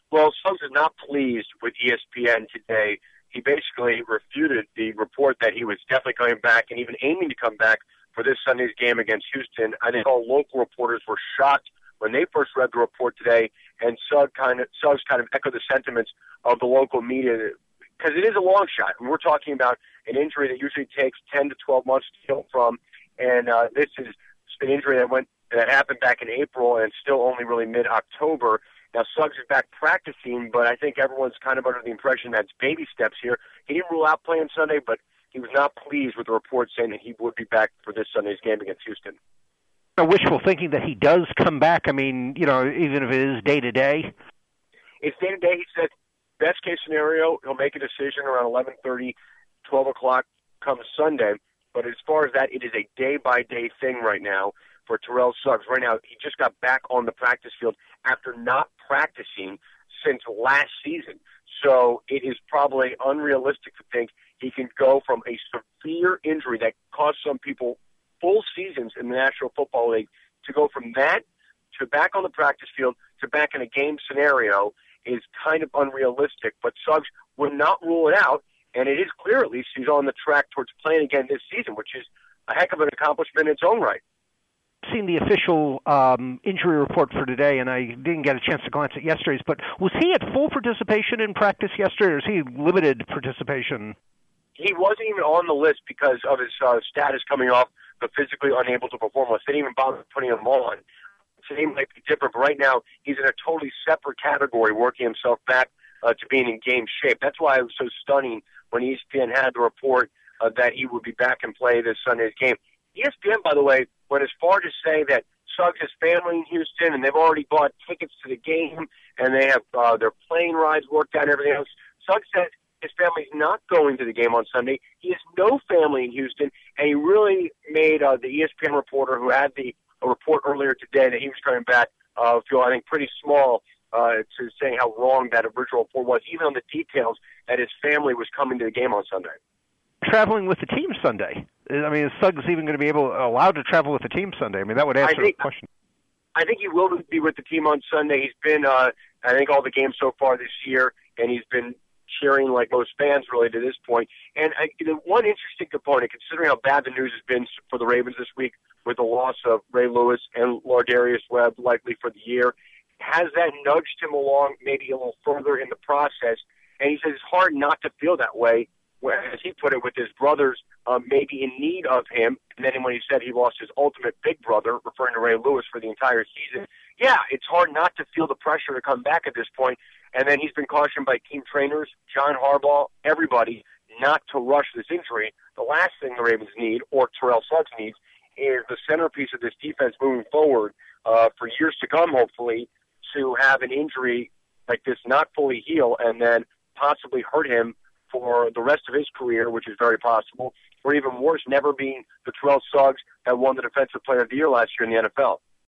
Well, Suggs is not pleased with ESPN today. He basically refuted the report that he was definitely coming back and even aiming to come back for this Sunday's game against Houston. I think all local reporters were shocked when they first read the report today, and Suggs kind of echoed the sentiments of the local media because it is a long shot. And we're talking about an injury that usually takes 10 to 12 months to heal from, and this is an injury that happened back in April and still only really mid-October. Now, Suggs is back practicing, but I think everyone's kind of under the impression that it's baby steps here. He didn't rule out playing Sunday, but he was not pleased with the report saying that he would be back for this Sunday's game against Houston. Wishful thinking that he does come back. I mean, even if it is day-to-day. It's day-to-day. He said best case scenario, he'll make a decision around 11:30, 12 o'clock come Sunday. But as far as that, it is a day-by-day thing right now for Terrell Suggs. Right now, he just got back on the practice field after not practicing since last season. So it is probably unrealistic to think he can go from a severe injury that cost some people full seasons in the National Football League to go from that to back on the practice field to back in a game scenario is kind of unrealistic. But Suggs would not rule it out, and it is clear at least he's on the track towards playing again this season, which is a heck of an accomplishment in its own right. Seen the official injury report for today, and I didn't get a chance to glance at yesterday's, but was he at full participation in practice yesterday, or is he limited participation? He wasn't even on the list because of his status coming off the physically unable to perform list. They didn't even bother putting him on. Today might be different, but right now he's in a totally separate category, working himself back to being in game shape. That's why it was so stunning when ESPN had the report that he would be back and play this Sunday's game. ESPN, by the way, went as far to say that Suggs has family in Houston, and they've already bought tickets to the game, and they have their plane rides worked out and everything else. Suggs said his family's not going to the game on Sunday. He has no family in Houston, and he really made the ESPN reporter who had a report earlier today that he was coming back feel, I think, pretty small to saying how wrong that original report was, even on the details that his family was coming to the game on Sunday. Traveling with the team Sunday. I mean, is Suggs even going to be allowed to travel with the team Sunday? I mean, that would answer the question. I think he will be with the team on Sunday. He's been, I think, all the games so far this year, and he's been cheering like most fans really to this point. And one interesting component, considering how bad the news has been for the Ravens this week with the loss of Ray Lewis and Lardarius Webb likely for the year, has that nudged him along maybe a little further in the process? And he says it's hard not to feel that way, as he put it, with his brothers maybe in need of him. And then when he said he lost his ultimate big brother, referring to Ray Lewis, for the entire season, yeah, it's hard not to feel the pressure to come back at this point. And then he's been cautioned by team trainers, John Harbaugh, everybody, not to rush this injury. The last thing the Ravens need, or Terrell Suggs needs, is the centerpiece of this defense moving forward for years to come, hopefully, to have an injury like this not fully heal and then possibly hurt him for the rest of his career, which is very possible, or even worse, never being the Terrell Suggs that won the Defensive Player of the Year last year in the NFL.